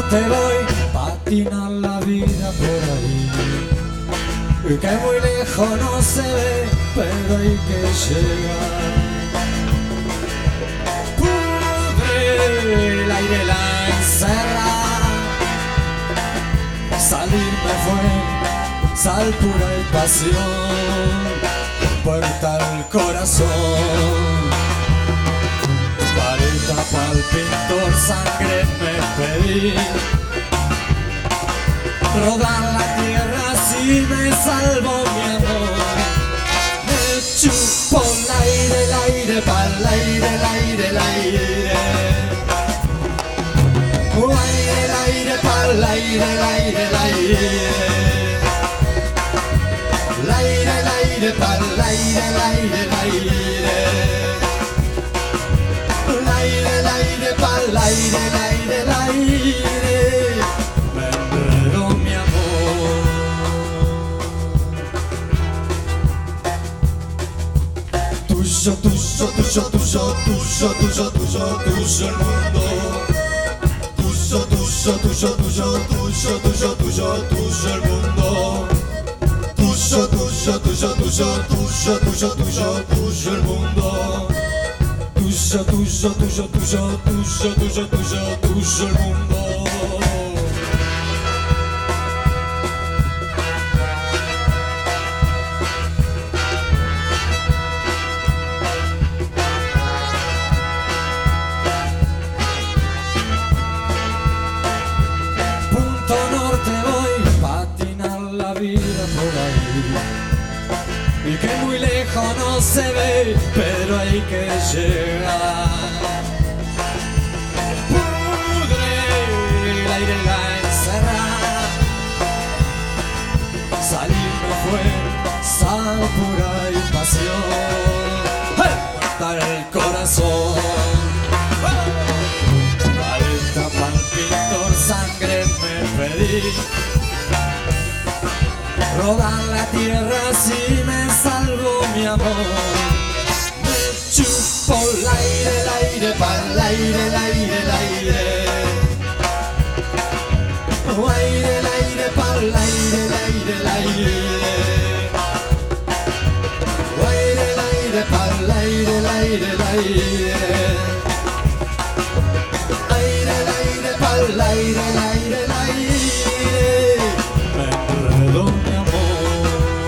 norte voy, patina la vida por ahí, que muy lejos no se ve, pero hay que llegar. Pudre el aire la encerra, salirme fue sal pura y pasión, puerta al corazón. Vareta pa'l pintor, sangre me pedí, rodar la tierra si me salvo mi amor. Me chupo el aire pa'l aire, el aire, el aire. El aire pa'l aire, el aire, el aire. El aire pa'l aire, el aire, el aire. El aire pa'l aire, el aire, el aire. Me enredo mi amor. Tuyo, tuyo, tuyo, tuyo, tuyo, tuyo, tuyo, tuyo el mundo. Tuyo, tuyo, tuyo, tuyo, tuyo, tuyo, tuyo, tuyo el mundo. Tuyo, tuyo, tuyo, tuyo, tuyo, tuyo, tuyo, tuyo el mundo. Tuyo, tuyo, tuyo, tuyo, tuyo, tuyo, tuyo, tuyo el mundo. Punto norte voy, patinar la vida por ahí, y que muy lejos no se ve, pero hay que llegar. Pudre el aire la encerra, salirme fue sal pura y pasión, muerta el corazón. Vareta pa'l pintor, sangre me pedí, rodar la tierra si me salvo mi amor. Me chupo el aire pa'l aire, el aire, el aire. El aire pa'l aire, el aire, el aire. El aire pa'l aire, el aire, el aire. El aire pa'l aire, el aire, el aire. Me enredo mi amor.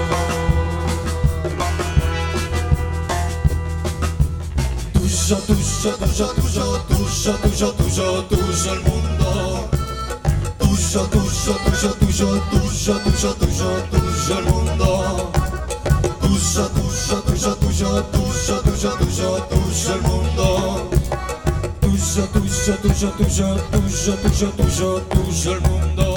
Tuyo, tuyo, tuyo, tuyo, tuyo, tuyo, tuyo, tuyo el mundo. Tuyo, tuyo, tuyo, tuyo, tuyo, tuyo, tuyo, tuyo el mundo. Tuyo, tuyo, tuyo, tuyo, tuyo, tuyo, tuyo, tuyo el mundo. Tuyo, tuyo, tuyo, tuyo, tuyo, tuyo, tuyo, tuyo el mundo.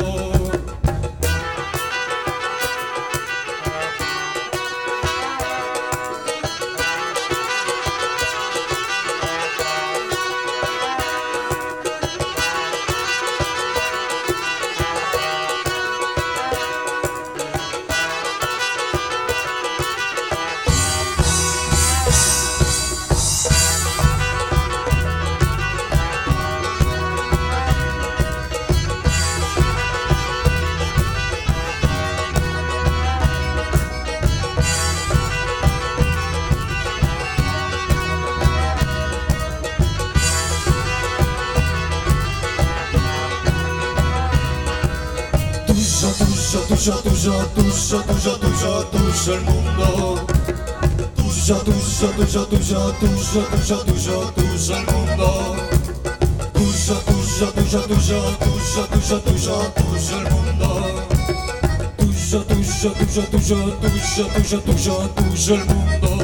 Tuyo, tuyo, tuyo, tuyo, tuyo, tuyo el mundo. Tuyo, tuyo, tuyo, tuyo, tuyo, tuyo, tuyo, tuyo el mundo. Tuyo, tuyo, tuyo, tuyo, tuyo, tuyo, tuyo, tuyo el mundo. Tuyo, tuyo, tuyo, tuyo, tuyo, tuyo, tuyo, tuyo el mundo.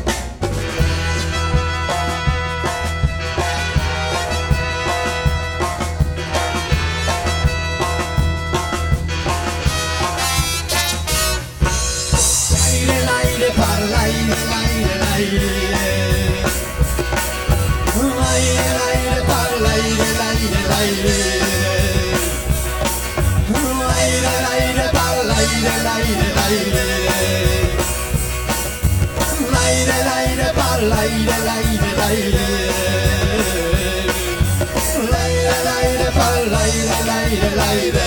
Pa'l aire, el aire, el aire. El aire pa'l aire, el aire, el aire. El aire pa'l aire, el aire, el aire. El aire pa'l aire, el aire, el aire. El aire pa'l aire, el aire. aire, el aire.